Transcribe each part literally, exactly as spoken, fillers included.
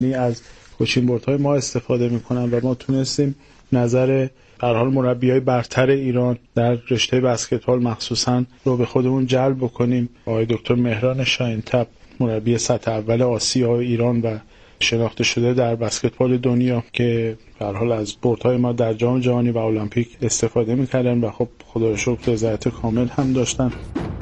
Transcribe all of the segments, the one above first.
از کوچین بوردهای ما استفاده میکنن و ما تونستیم نظر به هر حال مربیای برتر ایران در رشته بسکتبال مخصوصا رو به خودمون جلب بکنیم. آقای دکتر مهران شاهین‌طب، مربی سطح اول آسیا و ایران و شناخته شده در بسکتبال دنیا که به هر حال از بردهای ما در جام جهانی و المپیک استفاده میکردن و خب خدا رو شکر رضایت کامل هم داشتن.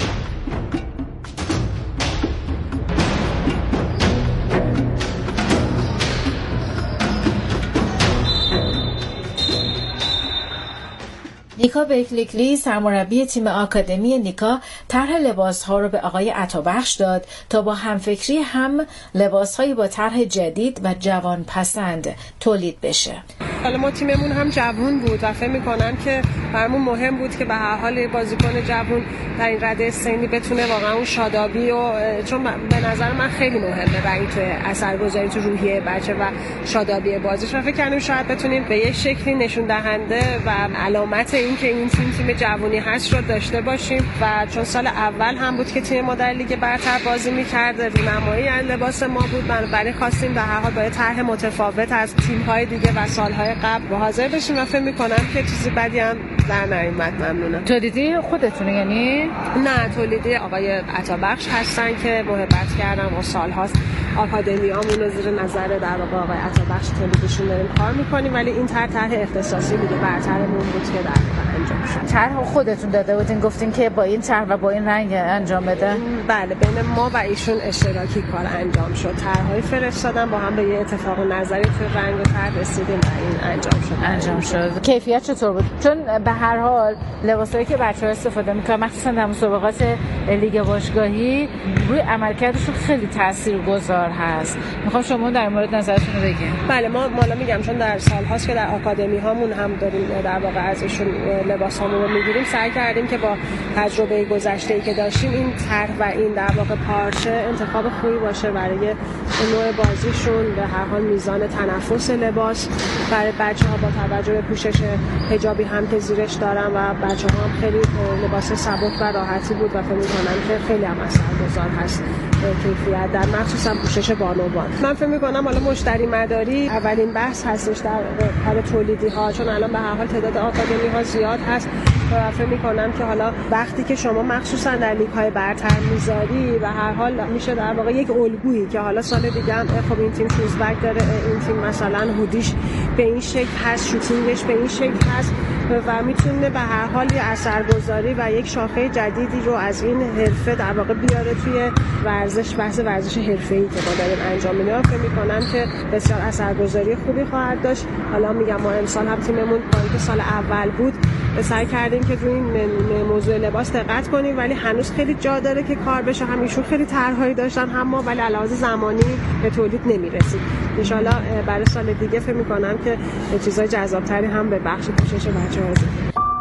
نیکا بیکلیکلی سرمربی تیم آکادمی نیکا طرح لباس‌ها رو به آقای عطابخش داد تا با همفکری هم لباس‌هایی با طرح جدید و جوان پسند تولید بشه. حالا ما تیممون هم جوان بود و فکر می‌کنم که برامون مهم بود که به هر حال بازیکن جوان در این رده سنی بتونه واقعا اون شادابی و چون به نظر من خیلی مهمه و این تو اثرگذاری تو روحیه بچه و شادابی بازیش و فکر کردیم شاید بتونیم به یک شکلی نشون دهنده و علامت این که این تیم تیم جوانی هست رو داشته باشیم و چون سال اول هم بود که تیم ما در لیگ برتر بازی می‌کرد، رونمایی از لباس ما بود، بنابراین خواستیم به هر حال با طرح متفاوت از تیم‌های دیگه و سال‌های قبل حاضر بشیم و فکر می‌کنم که چیزی بدی هم در نیومد. ممنونم. تولیدی خودتونه یعنی؟ نه، تولیدی آقای عطابخش هستن که محبت کردم و سال‌هاست آکادمیامون رو زیر نظر در واقع آقای عطابخش تولیدشون داریم کار می‌کنیم، ولی این طرح طرح اختصاصی لیگ برترمون بود که در واقع انجام شد. طرح خودتون داده بودین، گفتین که با این طرح و با این رنگ انجام بده؟ بله، بین ما و ایشون اشتراکی کار انجام شد. طرح‌های فرستادن با هم به یه اتفاق نظری تو رنگ و طرح رسیدیم و این انجام شد. انجام شد. کیفیت چطور بود؟ چون به هر حال لباسایی که بچه‌ها استفاده می‌کنن مخصوصا در مسابقات لیگ باشگاهی روی عملکردشون خیلی تاثیرگذار هست. میخوام شما در مورد نظرتون رو بگین. بله، ما مالا میگم چون در سال‌هاست که در آکادمی هامون هم داریم در واقع ازشون لباسامون رو میگیریم، سعی کردیم که با تجربه گذشته‌ای که داشتیم این طرح و این در واقع پارچه انتخاب خوبی باشه برای نوع بازیشون، به هر حال میزان تنفس لباس برای بچه‌ها با توجه به پوشش حجابی هم که زیرش دارن و بچه‌ها هم خیلی لباس سبک و راحتی بود و فکر می‌کنم که خیلی هم اثرگذار هست کیفیت در مخصوصا پوشش بانوان. من فکر می‌کنم حالا مشتری مداری اولین بحث هستش در کار تولیدی ها، چون الان به هر حال تعداد آکادمی ها زیاد هست و فکر می‌کنم که حالا وقتی که شما مخصوصا در لیگ های برتر میذاری و هر حال میشه در واقع یک الگویی که حالا سال دیگه هم خب این تیم شوزبک داره، این تیم مثلا هودیش به این شکل هست، شوتینگش به این شکل هست و میتونه به هر حال یه اثرگذاری و یک شاخه جدیدی رو از این حرفه در واقع بیاره توی ورزش، بحث ورزش حرفه‌ای که ما داریم انجام میدیم. فکر می‌کنم که بسیار اثرگذاری خوبی خواهد داشت. حالا میگم ما امسال هم تیممون با اینکه سال اول بود سعی کردیم که روی این موضوع لباس دقت کنیم، ولی هنوز خیلی جا داره که کار بشه. همیشون خیلی طرح‌هایی داشتن هم ما، ولی علاوه زمانی به تولید نمی‌رسید. ان شاءالله برای سال دیگه فکر می‌کنم که چیزای جذاب‌تری هم به بخش پوشش بچه‌ها هست.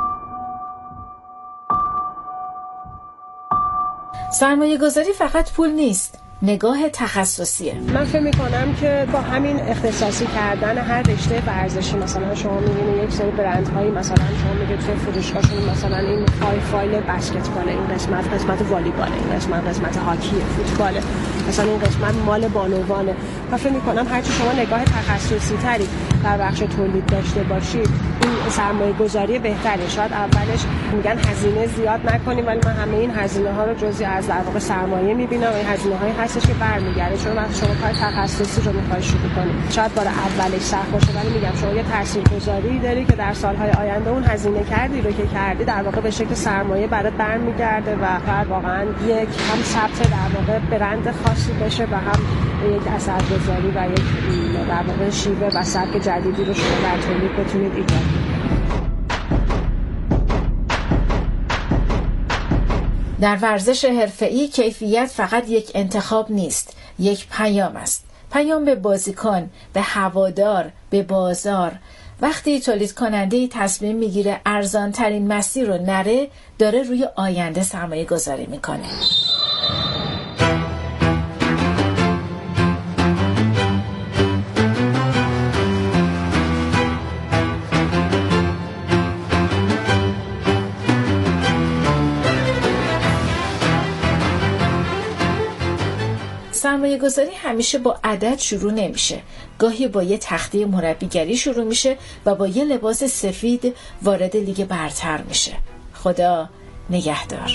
سرمایه گذاری فقط پول نیست، نگاه تخصصیه. من فکر می‌کنم که با همین اختصاصی کردن هر رشته ورزشی، مثلا شما می‌بینید یک سری برندهایی مثلا شما میگید توی فروشگاهشون مثلا این فای فایل بسکتبال، این قسمت قسمت والیبال، این قسمت قسمت هاکی، فوتبال، مثلا این قسمت مال بانوانه. من فکر می‌کنم هرچی شما نگاه تخصصی تری در بخش تولید داشته باشید، این سرمایه گذاری بهتره. شاید اولش میگن هزینه زیاد نکنیم، ولی من همه این هزینه ها رو جزئی از در واقع سرمایه می‌بینم و این هزینه‌های هستش که برمیگرده، چون وقتی شما کار تخصصی رو می‌خواید شروع کنید شاید بار اولش سخت باشه، ولی میگم شما یه تاثیرگذاری داری که در سال‌های آینده اون هزینه کردی رو که کردی در واقع به شکل سرمایه برات برمیگرده و بعد واقعا یک هم ثبت در واقع برند خاصی بشه و هم یک اثرگذاری و یک در واقع شیوه و سبک جدیدی رو شما در تولید بتونید ایجاد کنید. در ورزش حرفه‌ای کیفیت فقط یک انتخاب نیست، یک پیام است. پیام به بازیکن، به هوادار، به بازار. وقتی تولید کننده‌ای تصمیم میگیره ارزان ترین مسیر رو نره، داره روی آینده سرمایه گذاری میکنه. سرمایه گذاری همیشه با عدد شروع نمیشه. گاهی با یه تخته مربیگری شروع میشه و با یه لباس سفید وارد لیگ برتر میشه. خدا نگهدار.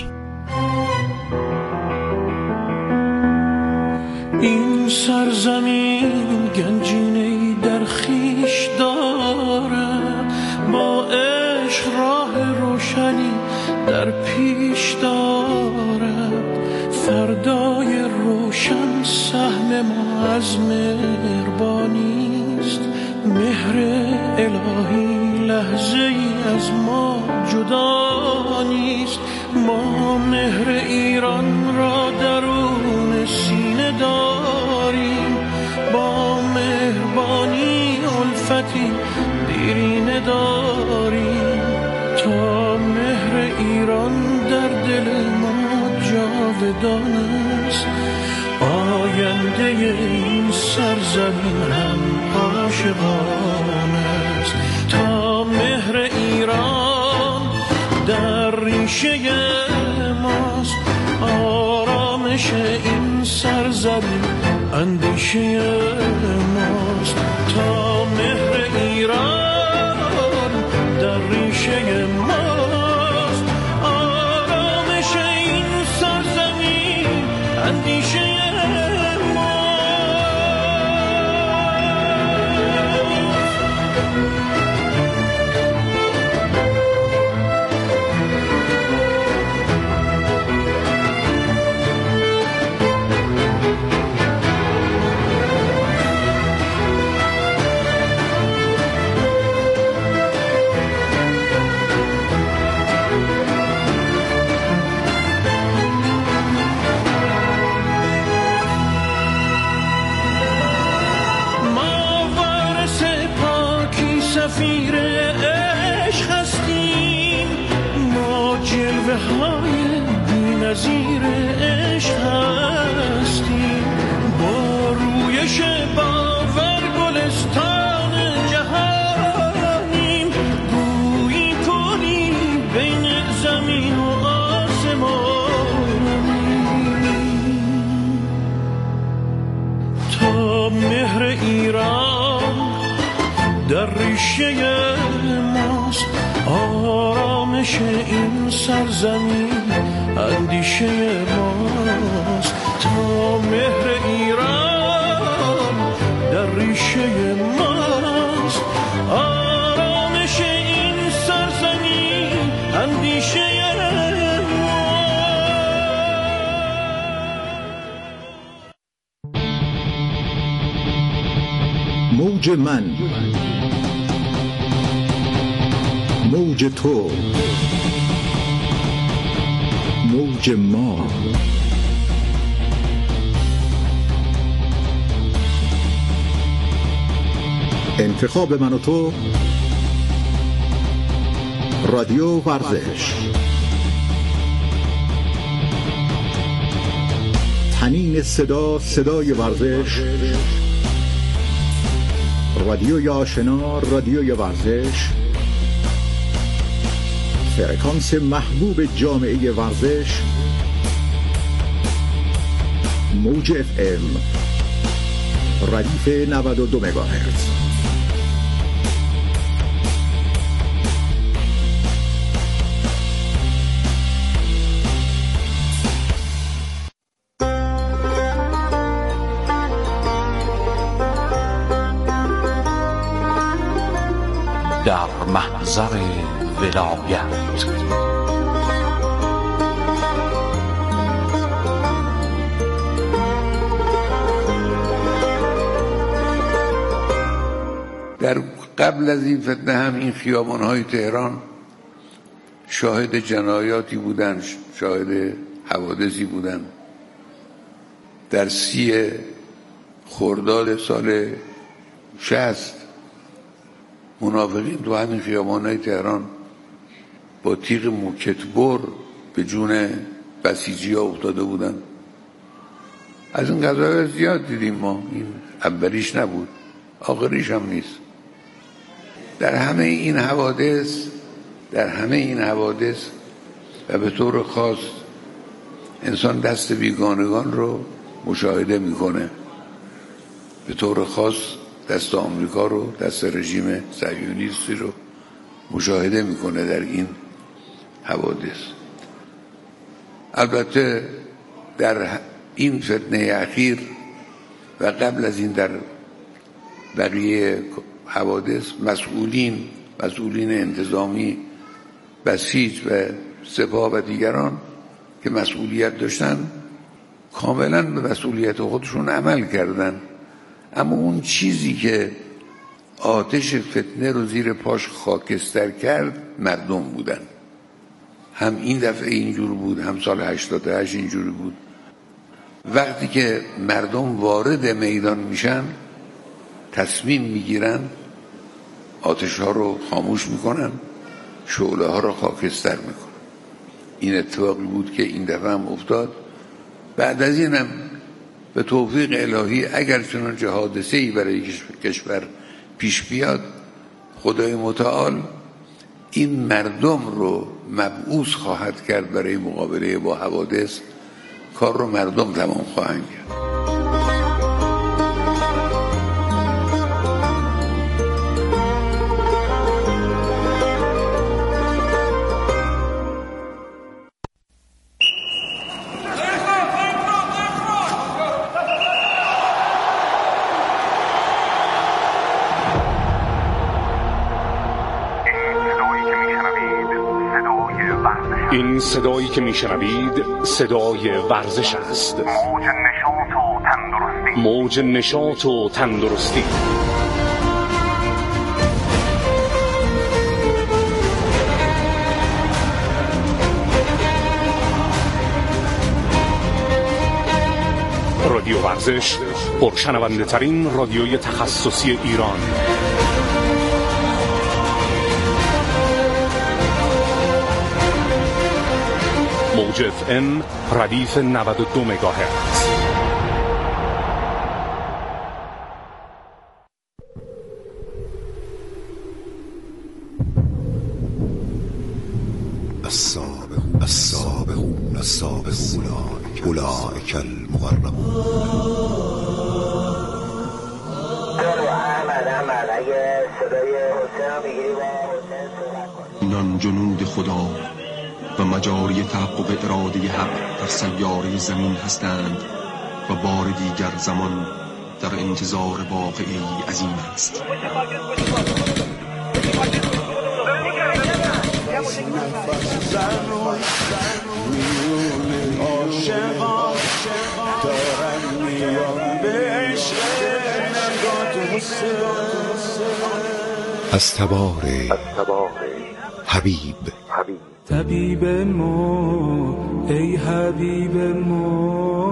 این سرزمین گنجینه‌ای در خیش دارد، با عشق راه روشنی در پیش دارد. فردای روشن سهم ما از مهربانیست، مهر الهی لحظه ای از ما جدا نیست. ما مهر ایران را درون سینه داریم، با مهربانی الفتی دیرینه داریم. تا مهر ایران در دل ما جاودان است، آینده این سرزمین هم عاشقان است. تا مهر ایران در ریشه ماست، آرامش این سرزمین اندیشه ماست. تا مهر ایران در ریشه ماست، آرامش این سرزمین اندیشه سفیر عشق هستیم، ما جلوه های بی‌نظیر عشق هستیم. با رویش باور گلستان جهانیم، گویی کنیم بین زمین و آسمانیم. تا مهر ایران در ریشه ماست، آرامش این سرزمین اندیشه ماست. تا مهر ایران در ریشه ماست، آرامش این سرزمین اندیشه ماست. موج من، موج تو، موج ما. انتخاب من و تو، رادیو ورزش. طنین صدا، صدای ورزش. رادیوی آشنا، رادیوی ورزش. فرکانس محبوب جامعه ورزش، موج اف ام، ردیف نود و دو مگاهرتز. در محضر ولایت در قبل از این فتنه هم این خیابان‌های تهران شاهد جنایاتی بودن، شاهد حوادثی بودن. در سی خرداد سال شصت منافقین تو همین خیابان‌های تهران با تیغ موکتبر به جون بسیجی‌ها افتاده بودن. از این قضایا زیاد دیدیم ما، این اولیش نبود، آخریش هم نیست. در همه این حوادث در همه این حوادث و به طور خاص انسان دست بیگانگان رو مشاهده میکنه، به طور خاص دست آمریکا رو، دست رژیم صهیونیستی رو مشاهده میکنه در این حوادث. البته در این فتنه اخیر و قبل از این در بقیه حوادث مسئولین مسئولین انتظامی، بسیج و سپاه و دیگران که مسئولیت داشتن کاملا به مسئولیت خودشون عمل کردن، اما اون چیزی که آتش فتنه رو زیر پاش خاکستر کرد مردم بودن. هم این دفعه اینجور بود، هم سال هشتاد و هشت اینجوری بود. وقتی که مردم وارد میدان میشن، تصمیم میگیرن، آتش ها رو خاموش میکنن، شعله ها رو خاکستر میکنن. این اتفاقی بود که این دفعه هم افتاد. بعد از اینم به توفیق الهی اگر چنانچه حادثه‌ای برای کشور پیش بیاد، خدای متعال این مردم رو مبعوث خواهد کرد برای مقابله با حوادث. کار رو مردم تمام خواهند کرد. این صدایی که میشنوید صدای ورزش است. موج نشاط و تندرستی. موج نشاط و تندرستی. رادیو ورزش، پرشنونده ترین رادیوی تخصصی ایران. موج اف ام ردیف نود و دو مگاهرتز. السابقون السابقون السابقون اولئک المقربون. اینان جنود خدا و مجاری تحقق اراده حق در سیاره زمین هستند و بار دیگر زمان در انتظار واقعی عظیم است. از تبار حبیب طبیب ما ای حبیب ما،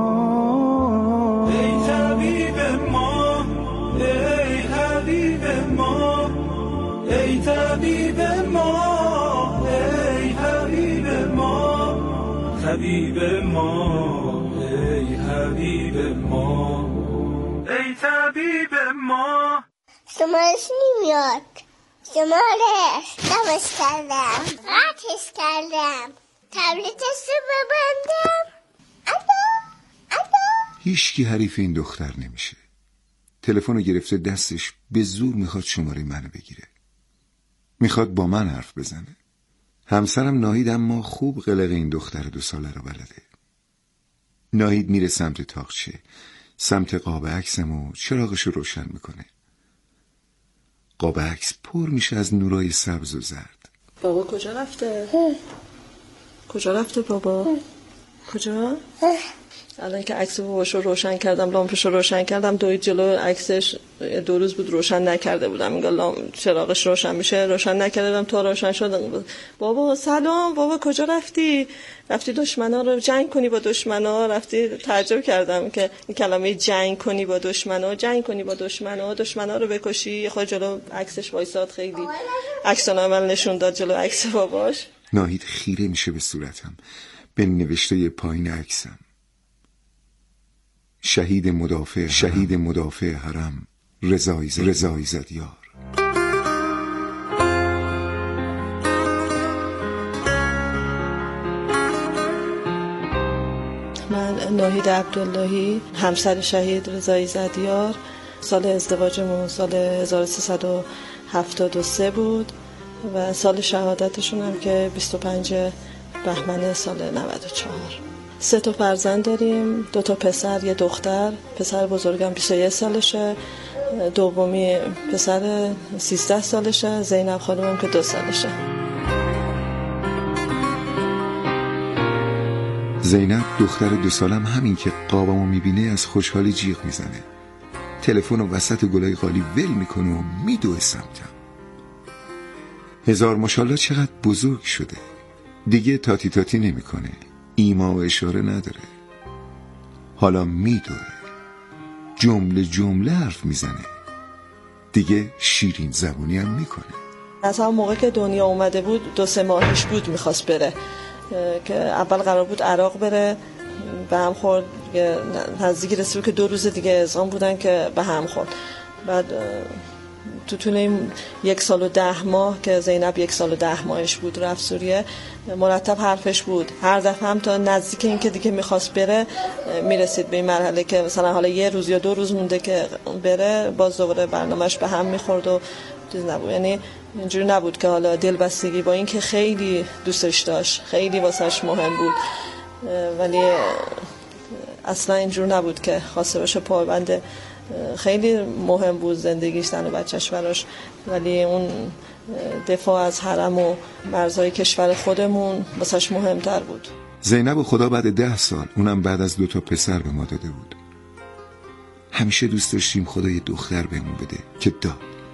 ای طبیب ما ای حبیب ما، ای طبیب ما ای حبیب ما، طبیب ما ای حبیب ما، ای طبیب ما. شمارش نمیاد، شمارش نمش کردم، قطعش کردم، تبلیتش رو ببندم. ادا ادا هیچکی حریف این دختر نمیشه. تلفن رو گرفته دستش، به زور میخواد شماره منو بگیره، میخواد با من حرف بزنه. همسرم ناهید اما خوب قلق این دختر دو ساله رو بلده. ناهید میره سمت تاقچه، سمت قاب عکسم و چراغش رو روشن میکنه. قاب عکس پر میشه از نورای سبز و زرد. بابا کجا رفته؟ کجا رفته بابا؟ کجا؟ الان که عکس باباش رو روشن کردم، لامپش رو روشن کردم، دوید جلو عکسش. دو روز بود روشن نکرده بودم، میگم لامپ چراغش روشن میشه، روشن نکرده بودم تا روشن شد. بابا سلام، بابا کجا رفتی؟ رفتی دشمنا رو جنگ کنی با دشمنا؟ رفتی؟ تعجب کردم که این کلمه جنگ کنی با دشمنا، جنگ کنی با دشمنا، دشمنا رو بکشی. خود جلو عکسش وایساد، خیلی عکس العمل نشون داد جلو عکس باباش. ناهید خیره میشه به صورتم، به نوشته پایین عکسم: شهید مدافع شهید مدافع حرم رضایی رضایی زدیار. من ناهید عبداللهی، همسر شهید رضایی زدیار. سال ازدواجمون سال هزار و سیصد و هفتاد و سه بود و سال شهادتشون هم که بیست و پنجم بهمن سال نود و چهار. سه تا فرزند داریم، دو تا پسر یه دختر. پسر بزرگم بیست و یک سالشه، دومی پسر سیزده سالشه، زینب خانمم که دو سالشه. زینب دختر دو سالم همین که قابمو میبینه از خوشحالی جیغ میزنه. تلفن و وسط گلای قالی ول میکنه و میدوه سمتم. هزار ماشاءالله چقدر بزرگ شده. دیگه تاتی تاتی نمیکنه، ایما و اشاره نداره. حالا میدوه، جمله جمله حرف میزنه، دیگه شیرین زبونی هم میکنه. از همون موقع که دنیا اومده بود دو سه ماهش بود میخواست بره، که اول قرار بود عراق بره، به هم خورد، نزدیکی رسید که دو روز دیگه اذعان بودن که به هم خورد. بعد تو طول این یک سال و ده ماه که زینب یک سال و ده ماهش بود رفت سوریه، مرتب حرفش بود. هر دفعه هم تا نزدیک این که دیگه میخواست بره میرسید به این مرحله که مثلا حالا یه روز یا دو روز مونده که بره، باز دوباره برنامهش به هم میخورد و چیز نبود. یعنی اینجوری نبود که حالا دلبستگی، با این که خیلی دوستش داشت، خیلی واسش مهم بود، ولی اصلا اینجور نبود که خواسته باشه پابند. خیلی مهم بود زندگیش، زن و بچهش براش، ولی اون دفاع از حرم و مرزهای کشور خودمون واسش مهمتر بود. زینب خدا بعد ده سال، اونم بعد از دو تا پسر به ما داده بود. همیشه دوست داشتیم خدا یه دختر بهمون بده که داد.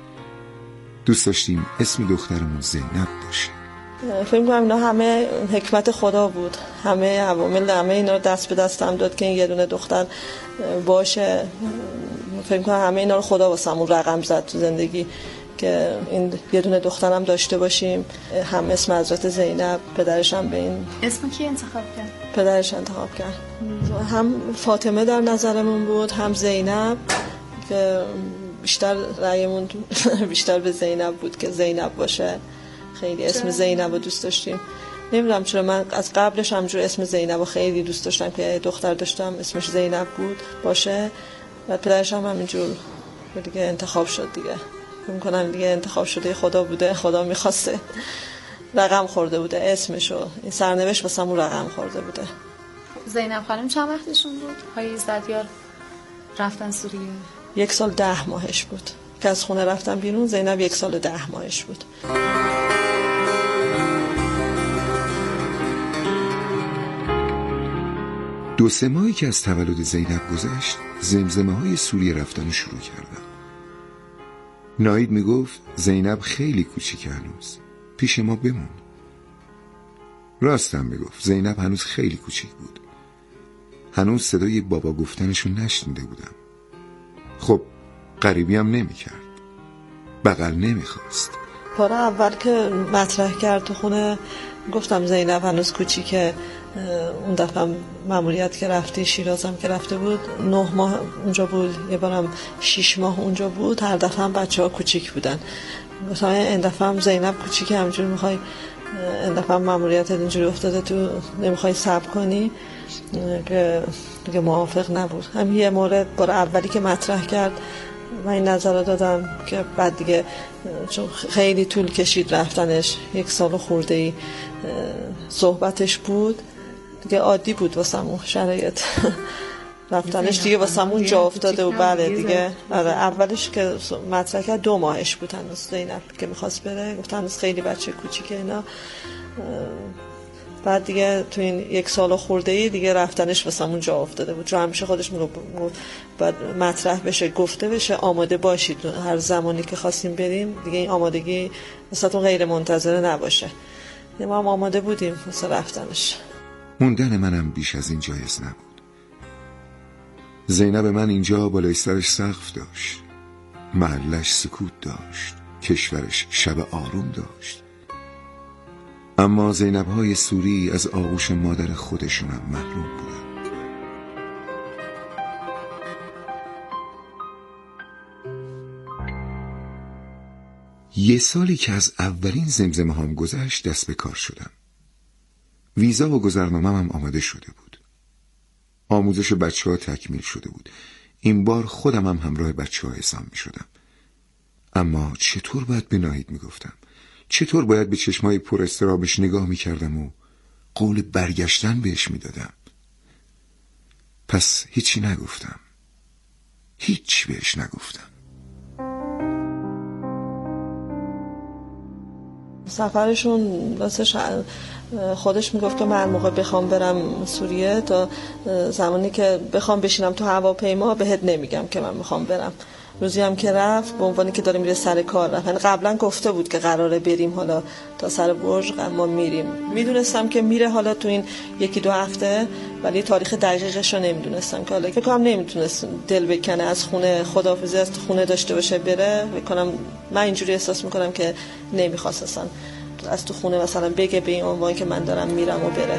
دوست داشتیم اسم دخترمون زینب باشه. فکر می‌کنم اینا همه حکمت خدا بود، همه عوامل، همه اینا رو دست به دستم داد که این یه دونه دختر باشه. فکر می‌کنم همه اینا رو خدا واسمون رقم زد تو زندگی که این یه دونه دخترم داشته باشیم. هم اسم حضرت زینب، پدرش هم به این اسم کی انتخاب کرد؟ پدرش انتخاب کرد. هم فاطمه در نظرمون بود، هم زینب، که بیشتر رأیمون بیشتر به زینب بود که زینب باشه. خیلی اسم زینب رو دوست داشتیم. نمیدونم چرا، من از قبلش همجور اسم زینب رو خیلی دوست داشتم که دختر داشتم اسمش زینب بود باشه. و پدرش هم همینجور دیگه انتخاب شد دیگه. فکر می‌کنم دیگه انتخاب شده خدا بوده، خدا می‌خواسته، رقم خورده بوده اسمشو، این سرنوشت واسمون رقم خورده بوده. زینب خانم چند وقتشون بود؟ های زدیار رفتن سوریه؟ یک سال ده ماهش بود که از خونه رفتن بیرون. زینب یک سال ده ماهش بود. دو سه ماهی که از تولد زینب گذشت، زمزمه های سوریه رفتن شروع کردم. ناهید میگفت زینب خیلی کوچیکه هنوز، پیش ما بمون. راستم میگفت، زینب هنوز خیلی کوچیک بود. هنوز صدای بابا گفتنشو نشنیده بودم. خب غریبی هم نمیکرد، بغل نمیخواست. بار اول که مطرح کرد تو خونه گفتم زینب هنوز کوچیکه. اون دفعه ماموریت که رفته شیرازم که رفته بود، نه ماه اونجا بود، یه بارم شیش ماه اونجا بود. هر دفعه هم بچه ها کوچیک بودن. گفتم این دفعه هم زینب کوچیکه، همینجور میخوای، این دفعه هم ماموریت اینجوری افتاده تو، نمیخوای صبر کنی، که دیگه موافق نبود. هم یه مورد بار اولی که مطرح کرد من این نظر دادم که بعد دیگه چون خیلی طول کشید رفتنش، یک سال خورده ای صحبتش بود دیگه، عادی بود واسمون شرایط رفتنش دیگه واسمون جا افتاده و بله دیگه. اولش که مطرح کرد دو ماهش بود هنوز زینب که میخواست بره، گفت هنوز خیلی بچه کوچیکه اینا. بعد دیگه تو این یک سال خورده ای دیگه رفتنش واسمون جا افتاده بود. چون همیشه خودش میگفت بعد مطرح بشه، گفته بشه، آماده باشید هر زمانی که خواستیم بریم دیگه، این آمادگی واسهتون غیر منتظره نباشه. ما هم آماده بودیم واسه رفتنش. موندن منم بیش از این جایز نبود. زینب من اینجا بالای سرش سقف داشت، محلش سکوت داشت، کشورش شب آروم داشت. اما زینب‌های سوری از آغوش مادر خودشونم محروم بودن. یه سالی که از اولین زمزمه هم گذشت دست به کار شدم. ویزا و گذرنامه‌م هم آماده شده بود. آموزش بچه ها تکمیل شده بود. این بار خودم هم همراه بچه ها حسام می شدم. اما چطور باید به ناهید می گفتم؟ چطور باید به چشمای پر استرابش نگاه می کردم و قول برگشتن بهش می دادم؟ پس هیچی نگفتم. هیچ بهش نگفتم. سفرشون راستش خودش میگفت که من موقع بخوام برم سوریه تا زمانی که بخوام بشینم تو هواپیما بهت نمیگم که من میخوام برم. روزی هم که رفت به عنوانی که داره میره سر کار رفت. یعنی قبلا گفته بود که قراره بریم حالا تا سر برج ما میریم. میدونستم که میره حالا تو این یکی دو هفته، ولی تاریخ دقیقش رو نمیدونستم که حالا فکر کنم نمیتونست دل بکنه از خونه، خداحافظی از خونه داشته باشه بره. فکر کنم من اینجوری احساس میکنم که نمیخواست اصلا از تو خونه مثلا بگه به این عنوان که من دارم میرم و بره.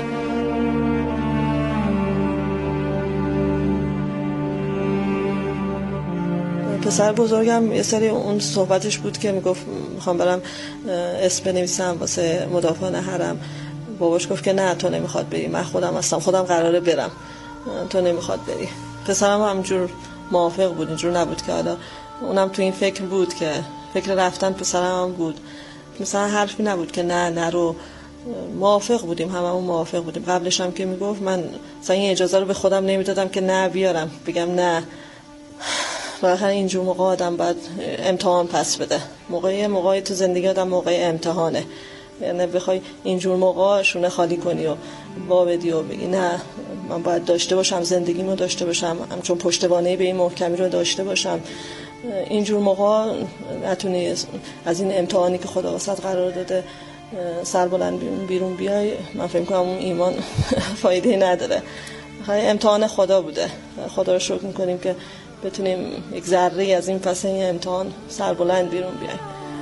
پسر بزرگم یه سری اون صحبتش بود که میگفت میخوام برم اسم بنویسم واسه مدافعان حرم. باباش گفت که نه تو نمیخواد بری، من خودم هستم، خودم قراره برم، تو نمیخواد بری. پسرم همجور موافق بود، اینجور نبود که حالا اونم تو این فکر بود که فکر رفتن پسرم هم بود. مثلا حرفی نبود که نه نرو، موافق بودیم، هممون موافق بودیم. قبلش هم که میگفت من مثلا این اجازه رو به خودم نمیدادم که نه بیارم، بگم نه. بالاخره اینجور موقع آدم باید امتحان پس بده. موقعی موقعی تو زندگی آدم موقع امتحانه، یعنی بخوای اینجور موقع شونه خالی کنی و وا بدی و بگی نه من باید داشته باشم، زندگیمو داشته باشم، همچون پشتوانه به این محکمی رو داشته باشم. اینجور موقع نتونی از این امتحانی که خدا واسط قرار داده سربلند بیرون بیای. من فکر کنم اون ایمان فایده نداره. امتحان خدا بوده، خدا رو شکر میکنیم که بتونیم یک ذره از این پس این امتحان سربلند بیرون بیایم.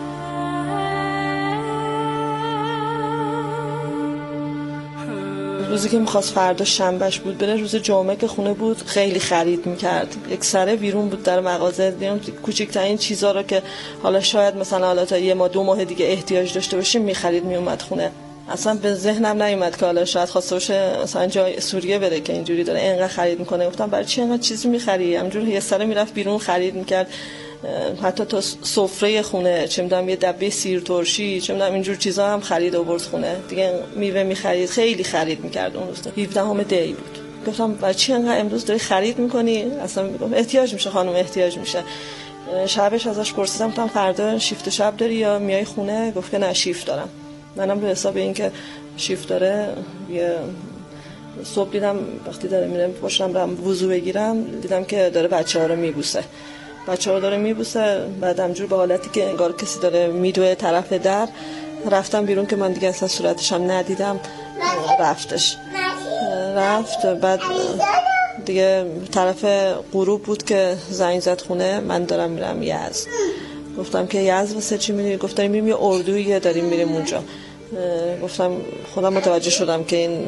روزی که میخواست فردا شنبهش بود بره، روز جمعه که خونه بود خیلی خرید میکرد. یک سره بیرون بود در مغازه، دیدم کوچکترین چیزا رو که حالا شاید مثلا حالا تا یه ماه دو ماه دیگه احتیاج داشته باشیم میخرید میومد خونه. اصلا به ذهنم نیومد که حالا شاید خواسته باشه مثلا جای سوریه بره که اینجوری داره اینقدر خرید میکنه. گفتم برای چی اینقدر چیزی میخری؟ همینجوری یه سره میرفت بیرون خرید میکرد، حتی تا سفره خونه، چه میدونم یه دبه سیر ترشی، چه میدونم اینجور چیزا هم خرید آورد خونه دیگه. میوه میخرید، خیلی خرید میکرد. اون روز هفدهم دی بود. گفتم برای چی اینقدر امروز داری خرید میکنی؟ اصلا میگم احتیاج میشه خانم، احتیاج میشه. شبش ازش پرسیدم گفتم فردا شیفت شب داری یا میای خونه؟ گفت که نه شیفت دارم. منم به حساب این که شیفت داره یه صبح دیدم وقتی داره میرم پشتم رم وضو بگیرم دیدم که داره بچه‌ها رو میبوسه. بچه‌ها رو داره میبوسه. بعد همجور به حالتی که انگار کسی داره میدوه طرف در. رفتم بیرون که من دیگه اصلا صورتش هم ندیدم. رفتش رفت. بعد دیگه طرف غروب بود که زنگ زد خونه، من دارم میرم یزد. گفتم که یزد واسه چی میری؟ گفت داریم میریم یه اردویی داریم میریم اونجا. گفتم خودم متوجه شدم که این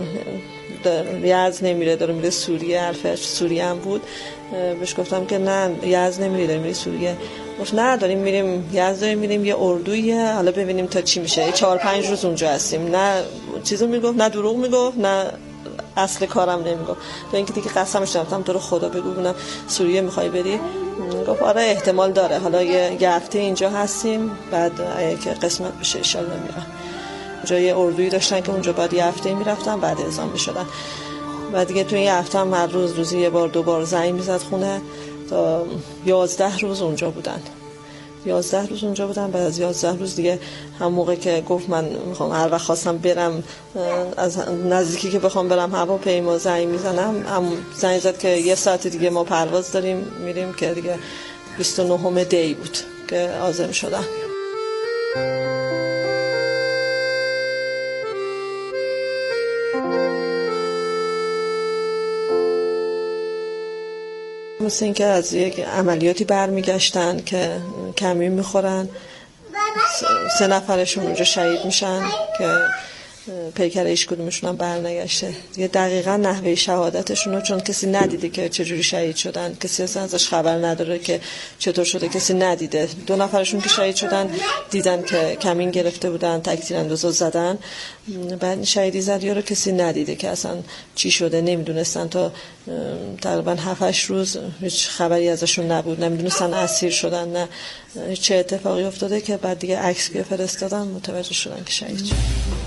یزد نمیره، داره میره سوریه. حرفش سوریه هم بود. بهش گفتم که نه یزد نمیری، داریم میری سوریه. گفت نه داریم میریم یزد، داریم میریم یه اردویه، حالا ببینیم تا چی میشه. چهار پنج روز اونجا هستیم. نه چیزو میگفت، نه دروغ میگفت، نه اصل کارم نمیگفت. تو اینکه دیگه قسمش دادم تو رو خدا بگو ببینم سوریه میخوای بری؟ گفت آره احتمال داره، حالا یه هفته اینجا هستیم، بعد اگه که قسمت بشه ان شاءالله میرم. اونجا یه اردویی داشتن که اونجا بعد یه هفته میرفتن، بعد اعزام میشدن. بعد دیگه تو این هفته هم هر روز روزی یه بار دو بار زنگ میزد خونه تا یازده روز اونجا بودن. یازده روز اونجا بودن. بعد از یازده روز دیگه هم موقع که گفت من میخوام هر وقت خواستم برم از نزدیکی که بخوام برم هواپیما زنگ میزنم، هم زنگ زد که یه ساعت دیگه ما پرواز داریم میریم، که دیگه بیست و نهم دی بود که عازم شدم. مثل این که از یک عملیاتی برمیگشتن که کمی میخورن، سه نفرشون اونجا شهید میشن که پیکر هیچ کدومشون هم برنگشته دیگه. دقیقاً نحوه شهادتشون رو چون کسی ندیده که چجوری شهید شدن، کسی اصلا ازش خبر نداره که چطور شده، کسی ندیده. دو نفرشون که شهید شدن دیدن که کمین گرفته بودن، تک تیراندازا زدن، بعد شهیدی زدیا رو کسی ندیده که اصلا چی شده، نمیدونستن تا تقریبا هفت هشت روز هیچ خبری ازشون نبود، نمیدونستن اسیر شدن نه چه اتفاقی افتاده که بعد دیگه عکس که فرستادن متوجه شدن که شهید شدن.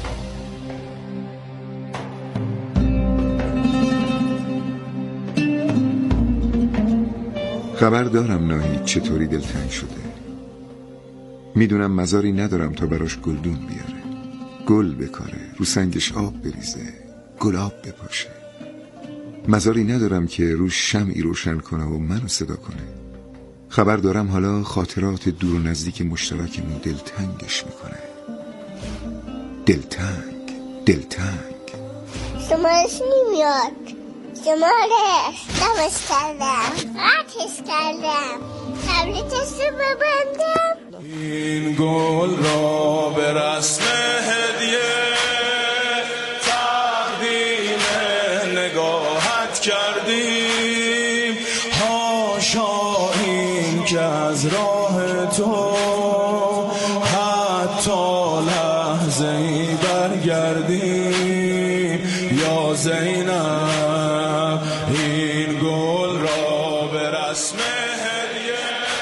خبر دارم ناهید چطوری دلتنگ شده. میدونم مزاری ندارم تا براش گلدون بیاره، گل بکاره، رو سنگش آب بریزه، گلاب بپاشه. مزاری ندارم که روش شمعی روشن کنه و منو صدا کنه. خبر دارم حالا خاطرات دور و نزدیک مشترکمون دلتنگش میکنه. دلتنگ دلتنگ شمارش نمیاد، شمارش دمش کردم، قطعش کردم، تبلیتش رو ببندم. این گل را به رسم هدیه تقدیم نگاهت کردیم. هاشا این که از راه تو حتی لحظه ای برگردیم. یا زینب این گل را به رسم هدیه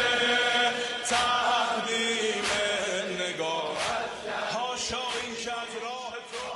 تقدیم نگاهت هاشا این که از راه تو.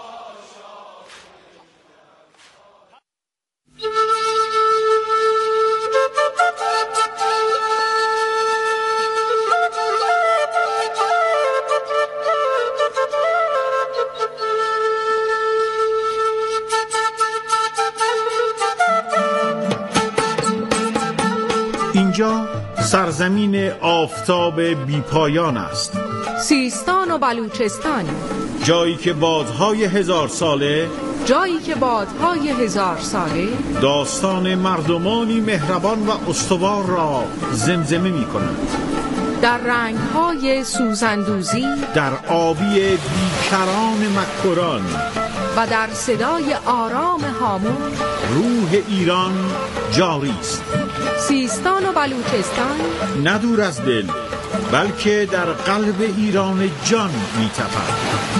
اینجا سرزمین آفتاب بیپایان است، سیستان و بلوچستان، جایی که بادهای هزار ساله جایی که بادهای هزار ساله داستان مردمانی مهربان و استوار را زمزمه می کنند. در رنگهای سوزندوزی، در آبی بیکران مکران و در صدای آرام هامون روح ایران جاری است. سیستان و بلوچستان نه دور از دل بلکه در قلب ایران جان می تپد.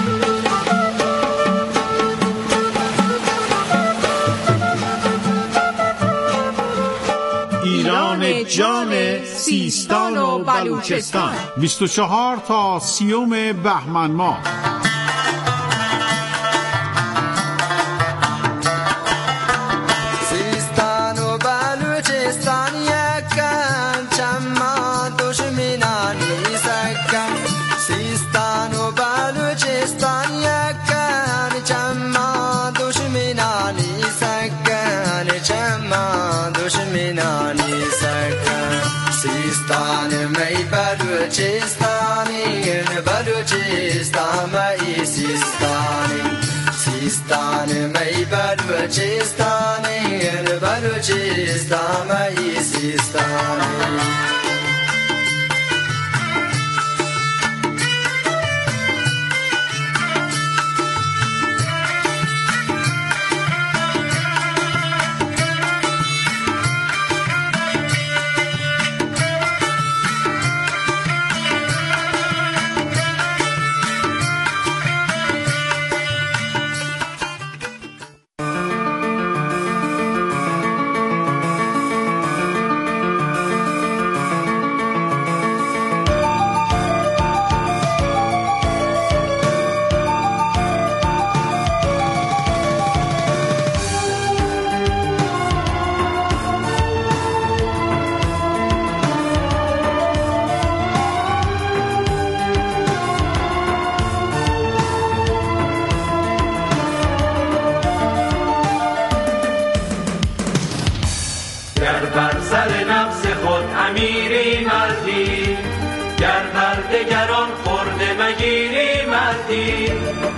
ایران جان سیستان و بلوچستان، بیست و چهار تا سیوم بهمن ماه. بلوچستانی بلوچستانی سیستانی. امیری مردی گر بر دگران خورده مگیری مردی.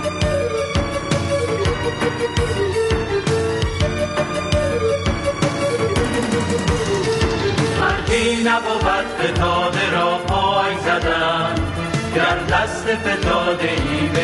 مردی نبود فتاده را پای زدن گر دست فتاده ای